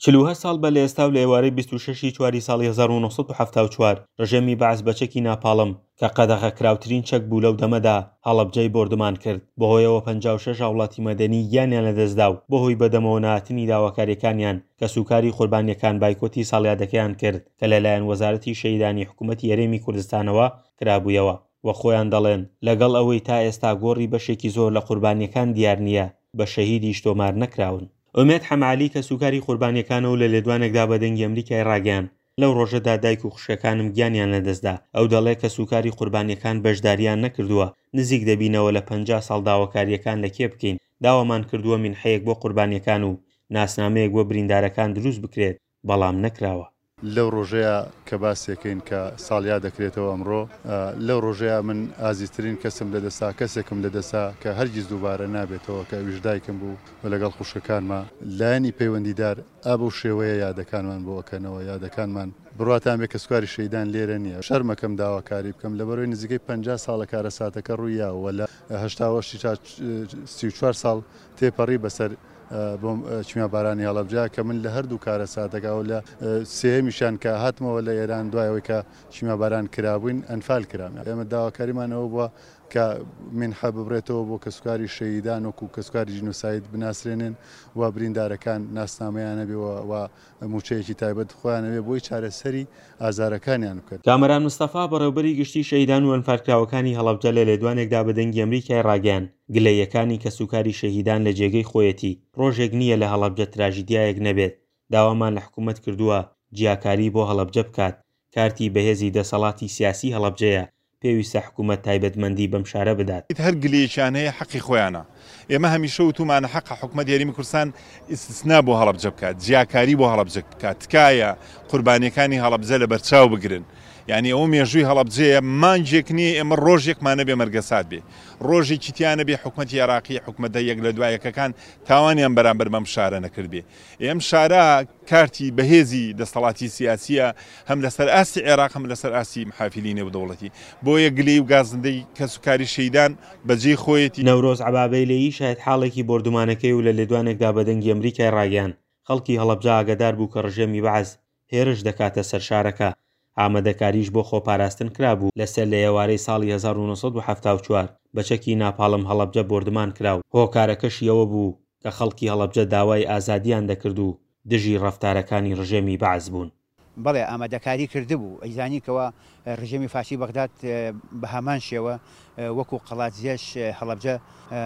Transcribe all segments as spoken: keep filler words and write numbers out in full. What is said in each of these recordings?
چل و هەشت ساڵ بە لە ئێستا و لە ئێوارەی بیست و شەشی چواری ساڵی هەزار و نۆ سەد و هەفتاد و چوار ڕژێمی بەعەز بە چەکی ناپاڵم کە قەدەغەکراوترین چەک بوو لەو دەمەدا هەڵەبجەی بۆردمان کرد بەهۆیەوە پەنجا و شەش هاوڵاتی مەدەنی گیانیان لەدەستدا و بەهۆی بەدەمەوە نهاتنی داواکاریەکانیان کە سوکاری قوربانیەکان بایکۆتی ساڵیادەکەیان کرد کە لەلایەن وەزارەتی شەهیدانی حکوومەتی هەرێمی کوردستانەوە کرابوویەوە وە خۆیان دەڵێن لەگەڵ ئەوەی تا ئێستا گۆڕی بەشێکی زۆر لە قوربانیەکان دیار نییە بە شەهیدیش تۆمار نەکراون. ئومێد حەمعالی کە سوکاری قوربانیەکانەوە لە لێدوانێکدا بە دەنگی ئەمریکای ڕاگەیاند لەو ڕۆژەدا دایک و خوشکەکانم گیانیان لەدەستدا ئەو دەڵێ کە سوکاری قوربانیەکان بەشداریان نەکردووە نزیک دەبینەوە لە پەنجا ساڵ داواکاریەکان لە کێ بکەین داوامان کردووە منحەیەک بۆ قوربانیەکان و ناسنامەیەک بۆ بریندارەکان دروست بکرێت بەڵام نەکراوە. لەو ڕۆژەیە کە باسێکین کە ساڵیا دەکرێتەوە ئەمڕۆ لەو ڕۆژەیە من ئازیزترین کەسم لەدەسا کەسێکم لەدەسا کە هەرگیز دووبارە نابێتەوە کە ویژدایکم بوو و لەگەڵ خوشکەکانمە لایەنی پەیوەندیدار ئەبوو شێوەیە یادەکانمان بۆ ئەکەنەوە یادەکانمان بڕاتان بێ کە سوکاری شەیدان لێرە نییە شەرمەکەم داواکاری بکەم لەبەرەوەی نزیکەی پەنجا ساڵە کارەساتەکە ڕوویاوە لە هەشتا وەشی تا سی و چوار ساڵ تێپەڕی بەسەر بۆم چمیا بارانی هەڵەبجە کە من لە هەردوو کارە ساتەکە و لە سێمیشان کە هاتمەوە لە ئێران دوایەوەی کە چمیا باران کرابووین ئەنفال کرام ئێمە داواکاریمانەوە بووە کە منحە ببرێتەوە بۆ کەسوکاری شەهیدان وەکو کەسوکاری ژینۆساید بناسرێنن و بریندارەکان ناسنامەیانەبێەوە و موچەیەکی تایبەت خۆیانەوێ بۆی چارەسەری ئازارەکانیان بکەن. کامەران مستەفا بەڕێوەبەری گشتی شەهیدان و ئەنفالکراوەکانی هەڵەبجە لە لێدوانێکدا بە دەنگی ئەمریکای ڕاگەیاند گلەیەکانی کەسوکاری شەهیدان لە جێگەی خۆیەتی ڕۆژێک نییە لە هەڵەبجە تراژیدیایەک نەبێت داوامان لە حکوومەت کردووە جیاکاری بۆ هەڵەبجە بکات کارتی بەهێزی دەسەڵاتی سیاسی هەڵەبجەیە پێویستە حکوومەت تایبەتمەندی بەم شارە بدات. هەر گلەیەکیان هەیە حەقی خۆیانە ئێمە هەمیشە وتومانە حەقە حکوومەت یاریمی کوردستان ئیستثنا بۆ هەڵەبجە بکات جیاکاری بۆ هەڵەبجە بکات تکایە قوربانیەکانی هەڵەبجە لە بەرچاو بگرن یعنی ئەو مێژووی هەڵەبجەیە مانجێک نییە ئێمە ڕۆژێکمانە بێ مەرگەسات بێ ڕۆژێکی تیانە بێ حکوومەتی عێراقی حکوومەتە یەک لە دوایەکەکان تاوانیان بەرامبەر بەم شارە نەکردبێ ئێم شارە کارتی بەهێزی دەسەڵاتی سیاسیە هەم لەسەر ئاسی عێراق هەم لەسەر ئاسی محافلینێ و دەوڵەتی بۆیە گلەی و گازندەی کەسوکاری شەیدان بەجێ خۆیەتی. نەورۆز عەبابەی لەیی شاهد حاڵێکی بردومانەکەی و لە لێدوانێکدا بە دەنگی ئەمریکای ڕاگەیاند خەڵکی هەڵەبجە ئاگادار بوو کە ڕژێمی بەعەز هێرش دەکاتە سەر شارەکە ئامادەکاریش بۆ خۆپاراستن کرابوو لەسەر لە ئێوارەی ساڵی هەزار و نۆ سەد و هەفتاد و چوار بە چەکی ناپاڵم هەڵەبجە بۆردمان کراو هۆکارەکەشی ئەوە بوو کە خەڵکی هەڵەبجە داوای ئازادیان دەکرد و دژی ڕەفتارەکانی ڕژێمی بەعەز بوون. بەڵێ ئامادەکاری کردبوو ئەیزانیکەوە ڕژێمی فاشی بەغداد بە هەمان شێوە وەکو قەڵاتزیەش هەڵەبجە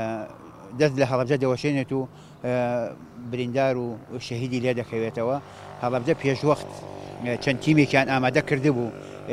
دەست لە هەڵەبجە دەوەشێنێت و بریندار و شەهیدی لێ دەکەوێتەوە هەڵەبجە پێشوەخت چەند تیمێکیان ئامادە کردبوو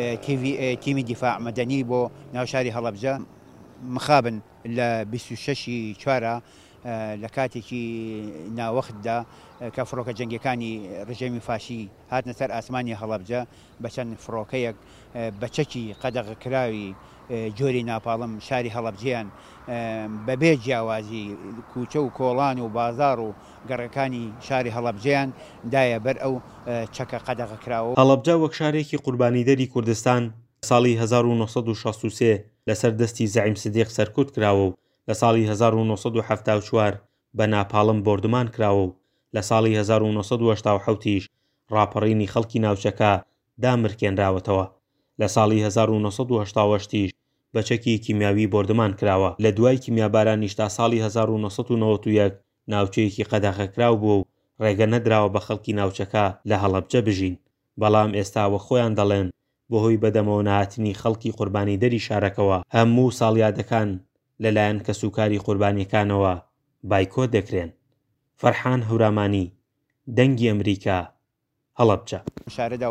تیمی دیفاع مەدەنی بۆ ناوشاری هەڵەبجە مخابن لە بیست و شەشی چوارە لە کاتێکی ناوەختدا کە فڕۆکە جەنگەکانی ڕژێمی فاشی هاتنە سەر ئاسمانی هەڵەبجە بە چەند فڕۆکەیەک بە چەکی قەدەغەکراوی جۆری ناپاڵم شاری هەڵەبجەیان بەبێ جیاوازی کوچە و کۆڵان و بازار و گەڕەکانی شاری هەڵەبجەیان دایە بەر ئەو چەکە قەدەغەکراوە. هەڵەبجە وەک شارێکی قوربانیدەری کوردستان ساڵی هەزار و نۆ سەد و شەست و سێ لەسەر دەستی زەعیم سدیق سەرکوت کراوە و لە ساڵی هەزار و نۆ سەد و هەفتاد و چوار بە ناپاڵم بۆردمان کراوە و لە ساڵی هەزار و نۆ سەد و هەشتا و حەوتیش ڕاپەڕینی خەڵکی ناوچەکە دامرکێنراوەتەوە لە ساڵی هەزار و نۆ سەد و هەشتا و هەشتیش بە چەکی کیمیاوی بۆردمان کراوە لە دوای کیمیابارانیش تا ساڵی هەزار و نۆ سەد و نەوەت و یەک ناوچەیەکی قەدەغەکراو بوو و ڕێگە نەدراوە بە خەڵکی ناوچەکە لە هەڵەبجە بژین بەڵام ئێستاوە خۆیان دەڵێن بەهۆی بەدەمەوە نهاتنی خەڵکی قوربانی دەری شارەکەەوە هەموو ساڵیادەکان لەلایەن کەسوکاری قوربانیەکانەوە بایکۆت دەکرێن. فەرحان هەورامانی دەنگی ئەمریکا هەڵەبجە.